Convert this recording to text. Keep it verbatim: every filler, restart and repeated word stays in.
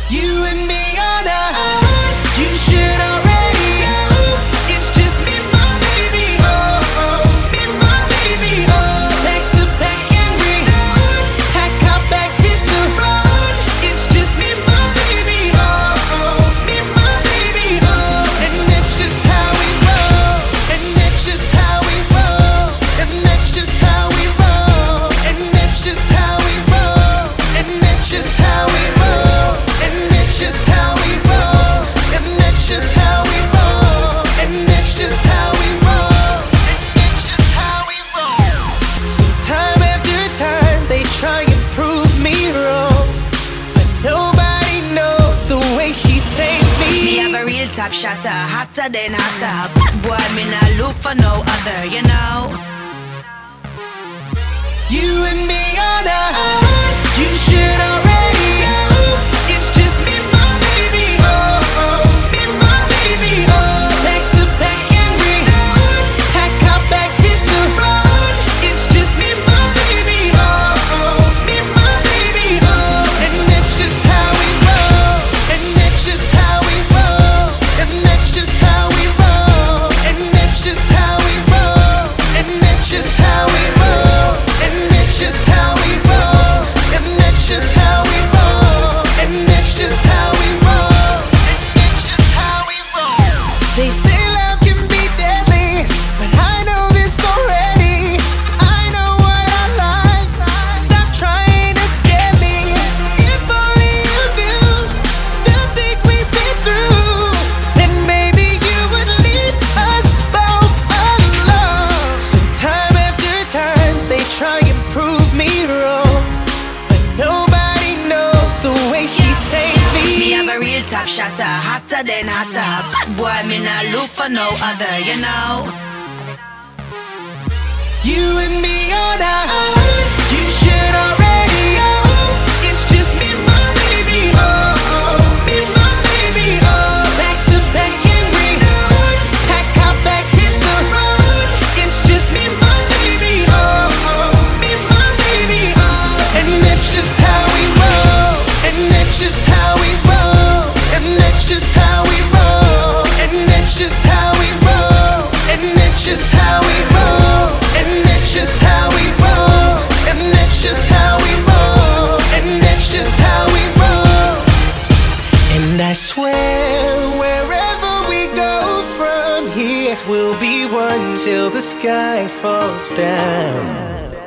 You and me on a you should already know. It's just me, my baby, oh, oh, me, my baby, oh. Back to back and reload, pack our bags, hit the road. It's just me, my baby, oh, oh, me, my baby, oh. And that's just how we roll, and that's just how we roll, and that's just how we roll, and that's just how we roll, and that's just how we roll. Just how we roll, and that's just how we roll, and that's just how we roll, and that's just how we roll. So time after time they try and prove me wrong, but nobody knows the way she saves me. Me have a real top shotter, hotter than hotter. Bad boy, me not look for no other, you know. You and me on a you should already know. It's just me, my baby, oh, oh, me, my baby, oh. Back to back and reload, pack our bags, hit the road. It's just me, my baby, oh, oh, me, my baby, oh. And that's just how we roll, and that's just how we roll, and that's just how we roll, and that's just how we roll, and that's just how we roll, and that's just how we roll, and that's just how we roll, and that's just how we roll, and that's just how we roll. They say love can be deadly, but I know this already. I know what I like. Stop trying to scare me. If only you knew the things we've been through, then maybe you would leave us both alone. So time after time they try and prove me wrong, but nobody knows the way she saves me. Me have a real top shotter, hotter than hotter. Bad boy, me not look for no other, you know. You and me on a you should already know. It's just me, my baby, oh, oh, me, my baby, oh. Back to back and reload, pack our bags, hit the road. It's just me, my baby, oh, oh, me, my baby, oh. And that's just how we roll, and that's just how we roll, and that's just how we roll, and that's just how we roll, and that's just how we roll, and that's just how we roll, and that's just how we roll, and that's just how we roll. And I swear wherever we go from here, we'll be one till the sky falls down.